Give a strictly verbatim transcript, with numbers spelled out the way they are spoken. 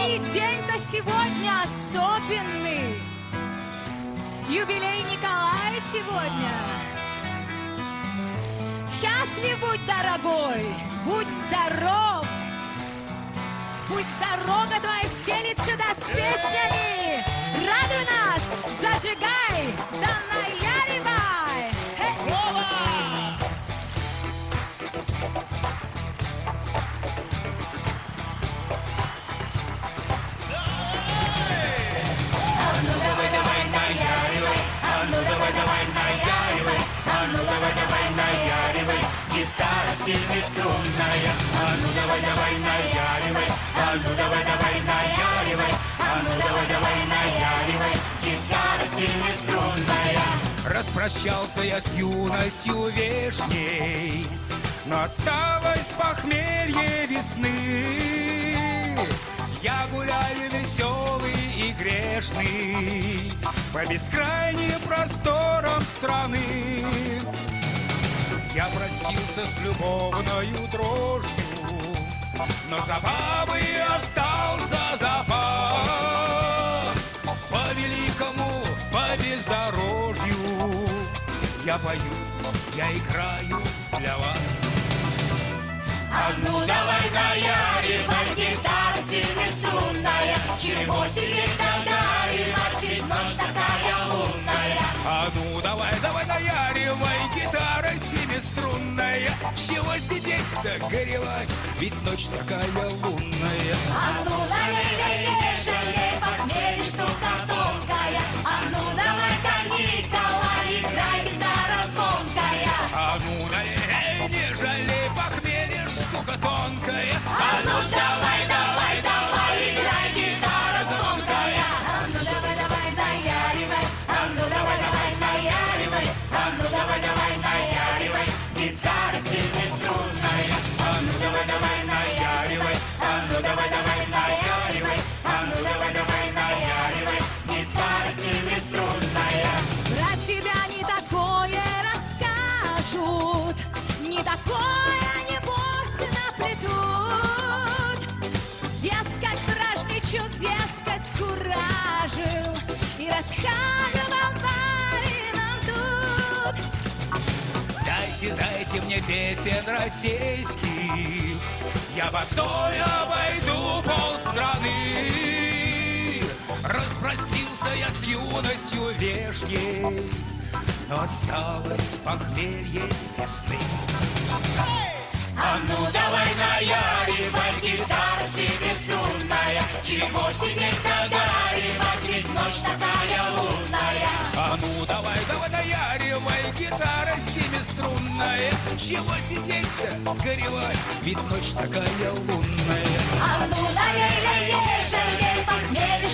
И день-то сегодня особенный. Юбилей Николая сегодня. Счастлив будь, дорогой, будь здоров. Пусть дорога твоя стелит сюда с песнями. Радуй нас, зажигай, да наяривай. Гитара семиструнная, а ну давай, давай, наяривай, а ну давай, давай, наяривай, а ну давай, давай, наяривай, гитара семиструнная. Распрощался я с юностью вешней, но осталось похмелье весны. Я гуляю веселый и грешный по бескрайним просторам страны. Я простился с любовною дрожью, но забавы остался запас. По великому, по бездорожью я пою, я играю для вас. А ну давай, наяривай, гитара семиструнная, чего сидеть наяривать, ведь ночь такая лунная. А ну давай, давай, наяривай, гитара семиструнная, чего сидеть-то горевать, ведь ночь такая лунная. А ну налей, не жалей, похмелье штука тонкая. А ну давай-ка, Николай, играй, гитара звонкая. А ну налей, не жалей, похмелье штука тонкая. А ну давай, давай, давай, играй, гитара звонкая. А ну давай, давай, наяривай, а ну давай, давай, наяривай, а ну давай, давай, наяривай, гитара семиструнная. А ну давай, давай, наяривай, а ну давай, давай, наяривай, а ну давай, давай, наяривай, гитара семиструнная. Про тебя не такое расскажут, не такое, небось, наплетут. Дескать, бражничал, дескать, куражил и расхаживал барином тут. Дайте, дайте мне песен российских, я босой обойду полстраны. Распростился я с юностью вешней, но осталось похмелье весны. А ну давай, наяривай, гитара семиструнная, чего сидеть наяривать, ведь ночь такая лунная. А ну давай, давай, наяривай, гитара семиструнная, чего сидеть-то горевать, ведь ночь такая лунная. А ну налей, не жалей, похмелье